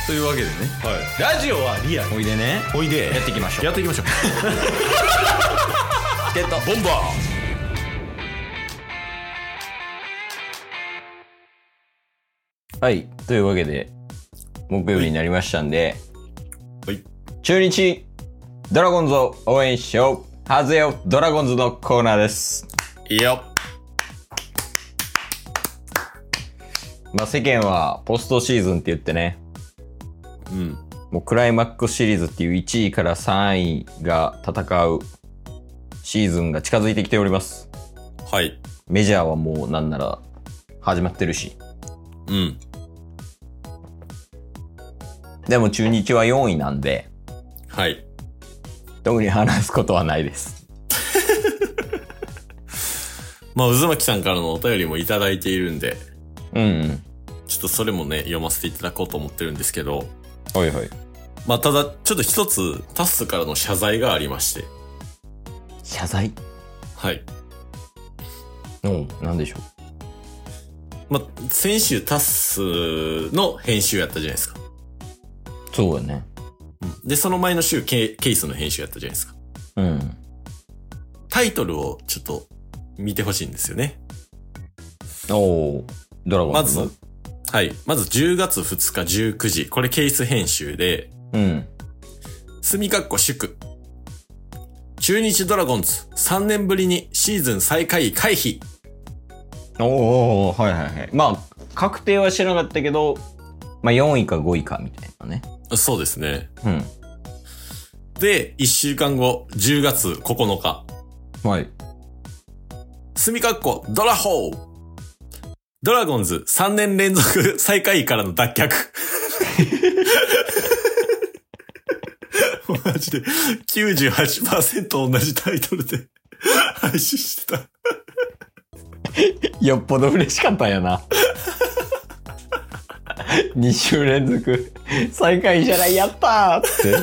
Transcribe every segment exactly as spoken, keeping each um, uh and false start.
というわけでね、 はい、ラジオはリアル。 おいでね、 おいでやっていきましょう。 やっていきましょうゲットボンバー。はい、というわけで木曜日になりましたんで、 はい、 中日ドラゴンズを応援しよう、はずよドラゴンズのコーナーです。 いいよ。 まあ世間はポストシーズンって言ってね、 うん、 もうクライマックスシリーズっていういちいからさんいが戦うシーズンが近づいてきております。 はい。 メジャーはもうなんなら始まってるし、 うん。 でも中日はよんいなんで、 はい。 特に話すことはないです。 まあ渦巻さんからのお便りもいただいているんで、 うん、うん。 ちょっとそれもね読ませていただこうと思ってるんですけど、 はいはい。 まあただちょっと一つタスからの謝罪がありまして。 謝罪？ はい。 うん、なんでしょう。まあ先週タスの編集やったじゃないですか。 そうだね。 うん、でその前の週ケ, ケースの編集やったじゃないですか。 うん。 タイトルをちょっと見てほしいんですよね。 おー、ドラゴンズの。 まず、はい。まずじゅうがつふつかじゅうくじ。これケース編集で、 うん。 すみかっこ祝。中日ドラゴンズさんねんぶりにシーズン最下位回避。 おー、はいはいはい。まあ、確定はしなかったけど、まあよんいかごいかみたいなね。 そうですね。 うん。 で、いっしゅうかんご、じゅうがつここのか。 はい。 すみかっこドラホー。ドラゴンズさんねん連続最下位からの脱却。マジで きゅうじゅうはちパーセント 同じタイトルで配信してた。 よっぽど嬉しかったんやな。に週連続最下位じゃない、やったー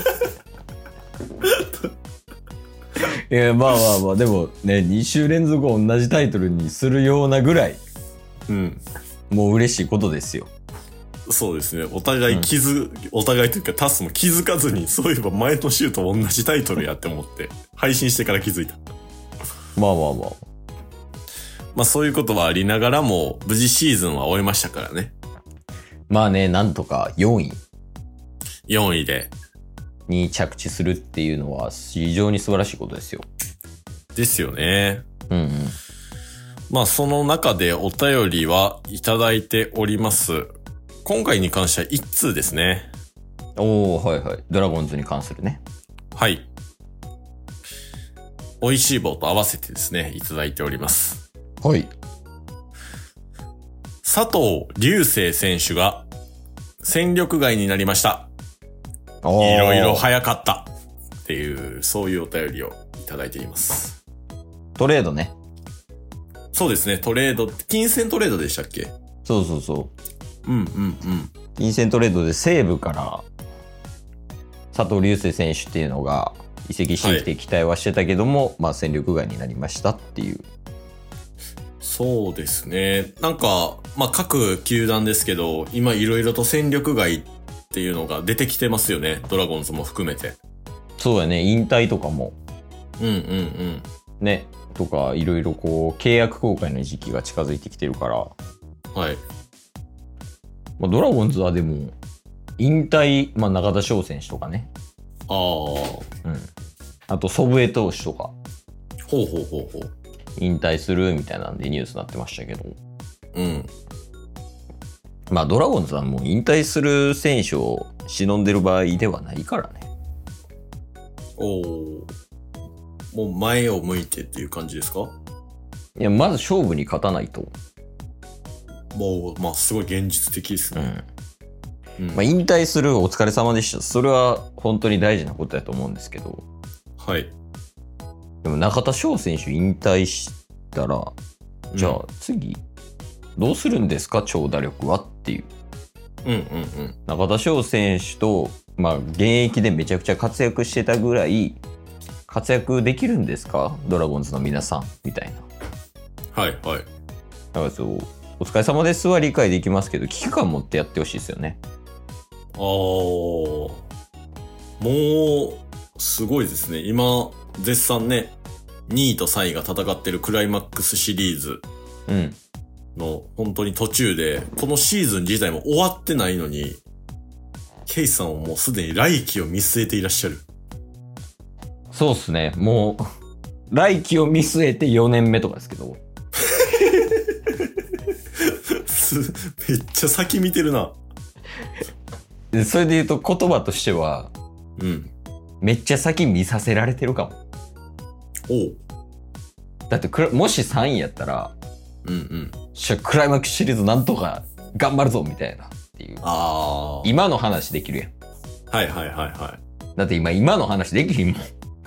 って。いや、まあまあまあ、でもね、に週連続同じタイトルにするようなぐらい、 うん。 もう嬉しいことですよ。 そうですね。お互い気づ、うん、お互いというかタスも気づかずに、そういえば前の週と同じタイトルやって思って、配信してから気づいた。 まあまあまあ。 まあそういうことはありながらも、無事シーズンは終えましたからね。 まあね、なんとかよんい。 よんいで。 に着地するっていうのは非常に素晴らしいことですよ。 ですよね。 うんうん。 まあその中でお便りはいただいております。今回に関してはいち通ですね。 おー、はいはい。ドラゴンズに関するね。 はい。美味しい棒と合わせてですね、いただいております。 はい。 佐藤隆星選手が戦力外になりました。いろいろ早かったっていう、そういうお便りをいただいています。 トレードね。 そうですね、トレード、金銭トレードでしたっけ？ そうそうそう。 うんうんうん。 金銭トレードで西武から佐藤隆星選手っていうのが移籍してきて期待はしてたけども、はい、まあ戦力外になりましたっていう。 そうですね。なんか、まあ各球団ですけど、今いろいろと戦力外っていうのが出てきてますよね。ドラゴンズも含めて。 そうやね。引退とかも。 うんうんうん。 ね。とか、いろいろこう、契約更改の時期が近づいてきてるから。 はい。 まあ、ドラゴンズはでも、引退、まあ中田翔選手とかね。 ああ。 うん。あと、祖父江投手とか。 ほうほうほうほう。 引退するみたいなんでニュースになってましたけど。 うん。 まあドラゴンズはもう引退する選手を忍んでる場合ではないからね。 おお。もう前を向いてっていう感じですか？ いや、まず勝負に勝たないと。 もう、まあすごい現実的ですね。 うん。うん、まあ引退するお疲れ様でした。それは本当に大事なことだと思うんですけど。 はい。 でも中田翔選手引退したら、じゃあ次どうするんですか、長打力はっていう。 うんうんうん。 中田翔選手と、まあ現役でめちゃくちゃ活躍してたぐらい活躍できるんですか、ドラゴンズの皆さんみたいな。はいはい。 だからそう、お疲れ様ですは理解できますけど、危機感持ってやってほしいですよね。 あー。もう、すごいですね。今、絶賛ね、にいとさんいが戦ってるクライマックスシリーズうん。 の本当に途中で、このシーズン自体も終わってないのに、ケイさんはもうすでに来季を見据えていらっしゃる。 そうっすね。もう、来季を見据えてよねんめとかですけど。 すめっちゃ先見てるな。 でそれで言うと言葉としては、 うん。 めっちゃ先見させられてるかも。 おう。 だってクラ、もしさんいやったら、 うんうん。 しゃクライマックスシリーズなんとか頑張るぞみたいなっていう。 ああ。 今の話できるやん。 はいはいはいはい。 だって今、今の話できひんもん。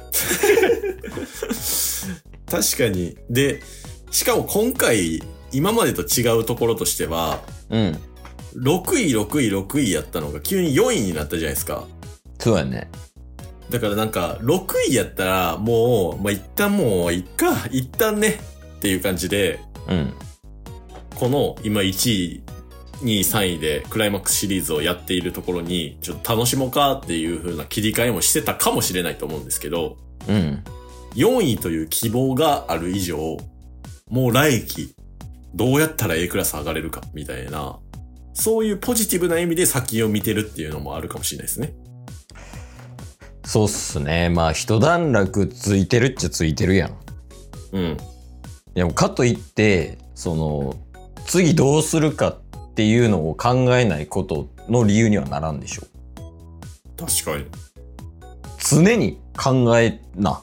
確かに。で、しかも今回、今までと違うところとしては、 うん。 ろくい、ろくい、ろくいやったのが急によんいになったじゃないですか。 そうやね。 だからなんか、ろくいやったら、もう、まあ、一旦もう、いっか、一旦ね、っていう感じで、 うん。 この今いちい、にい、さんいでクライマックスシリーズをやっているところに、ちょっと楽しもうかっていう風な切り替えもしてたかもしれないと思うんですけど、 うん。 よんいという希望がある以上、もう来季、どうやったら A クラス上がれるか、みたいな、そういうポジティブな意味で先を見てるっていうのもあるかもしれないですね。 そうっすね。まあ、一段落ついてるっちゃついてるやん。 うん。 でも、かといって、その、次どうするかっていうのを考えないことの理由にはならんでしょう。 確かに。 常に考えな。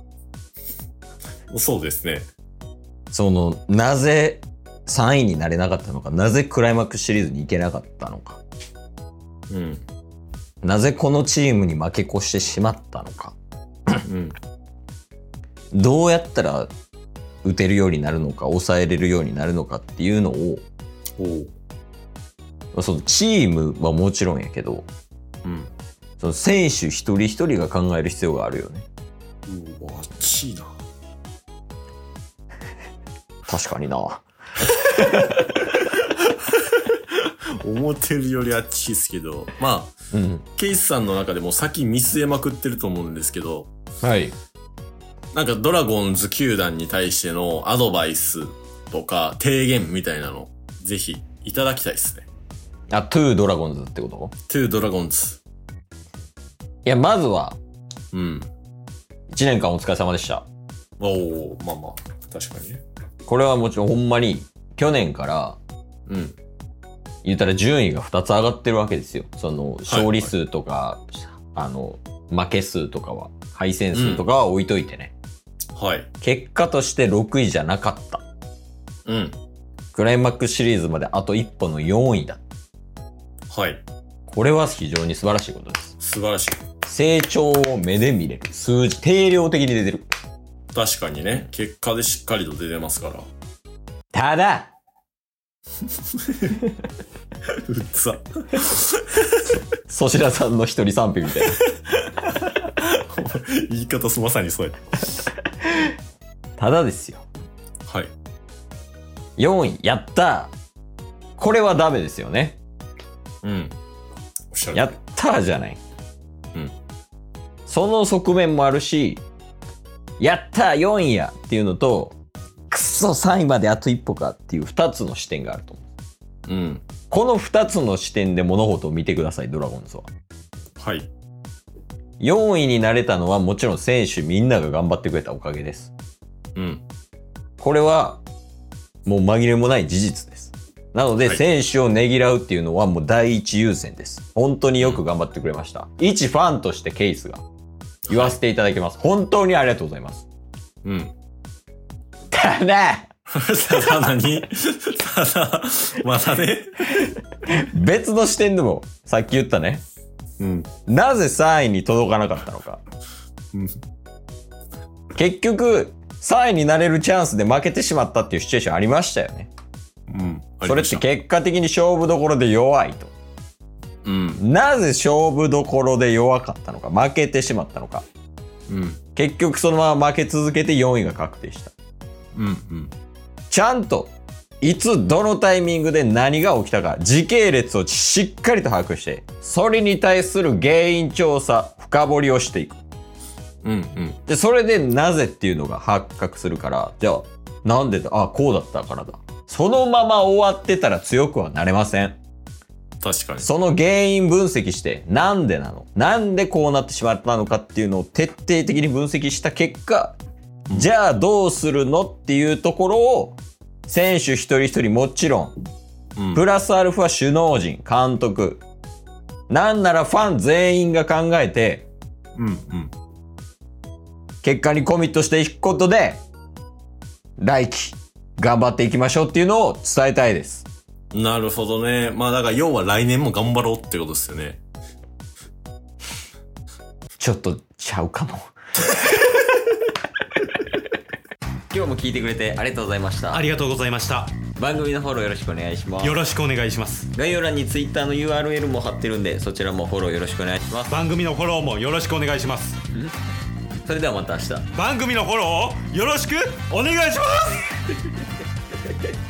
そうですね。 その、なぜさんいになれなかったのか、なぜクライマックスシリーズに行けなかったのか、 うん。 なぜこのチームに負け越してしまったのか、 うん。 どうやったら打てるようになるのか、抑えれるようになるのかっていうのを、 おう。 そのチームはもちろんやけど、 うん。 その選手一人一人が考える必要があるよね。 うわ、あっちいな。 確かにな。 思ってるよりあっちいですけど、まあ、 うん。 ケイスさんの中でも先見据えまくってると思うんですけど、 はい。 なんかドラゴンズ球団に対してのアドバイスとか提言みたいなの、ぜひいただきたいですね。 あ、トゥードラゴンズってこと？ トゥードラゴンズ。 いや、まずは、 うん。 いちねんかんお疲れ様でした。 おお、まあまあ、確かにね。 これはもちろんほんまに、去年から、 うん。 言ったら順位がふたつ上がってるわけですよ。その、勝利数とか、あの、負け数とかは、敗戦数とかは置いといてね。 はい。 結果としてろくいじゃなかった。 うん。 クライマックスシリーズまであと一歩のよんいだ。 はい。 これは非常に素晴らしいことです。 素晴らしい。 成長を目で見れる。数字、定量的に出てる。 確かにね、結果でしっかりと出てますから。 ただ、 うっざ。 粗品さんの一人賛否みたいな。 言い方まさにそうや。 ただですよ。 はい。 よんい、やったー。これはダメですよね。 うん。おっしゃる。 やったーじゃない。 うん。 その側面もあるし、やったーよんいやっていうのと、くっそさんいまであと一歩かっていうふたつの視点があると思う。 うん。 このふたつの視点で物事を見てください、ドラゴンズは。 はい。 よんいになれたのはもちろん選手みんなが頑張ってくれたおかげです。 うん。 これはもう紛れもない事実です。なので、 はい、 選手をねぎらうっていうのはもう第一優先です。本当によく頑張ってくれました。うん、一ファンとしてケースが言わせていただきます。はい、本当にありがとうございます。 うん。 ただただ何ただ、またね。 別の視点でも、さっき言ったね。 うん。 なぜさんいに届かなかったのか。 うん、 結局、さんいになれるチャンスで負けてしまったっていうシチュエーションありましたよね。 うん。 それって結果的に勝負どころで弱いと。 うん。 なぜ勝負どころで弱かったのか、負けてしまったのか。 うん。 結局そのまま負け続けてよんいが確定した。 うんうん。 ちゃんといつどのタイミングで何が起きたか時系列をしっかりと把握して、それに対する原因調査深掘りをしていく。 うんうん。 でそれでなぜっていうのが発覚するから、じゃあなんでだ、あこうだったからだ、そのまま終わってたら強くはなれません。 確かに。 その原因分析して、なんでなの、なんでこうなってしまったのかっていうのを徹底的に分析した結果、うん、じゃあどうするのっていうところを選手一人一人もちろん、うん、プラスアルファ首脳陣、監督、なんならファン全員が考えて、 うんうん、 結果にコミットしていくことで、来季頑張っていきましょうっていうのを伝えたいです。 なるほどね。まあだから要は来年も頑張ろうってことですよね。 ちょっとちゃうかも。今日も聞いてくれてありがとうございました。 ありがとうございました。 番組のフォローよろしくお願いします。 よろしくお願いします。 概要欄に Twitter の ユーアールエル も貼ってるんで、そちらもフォローよろしくお願いします。 番組のフォローもよろしくお願いします。 それではまた明日。 番組のフォローをよろしくお願いします。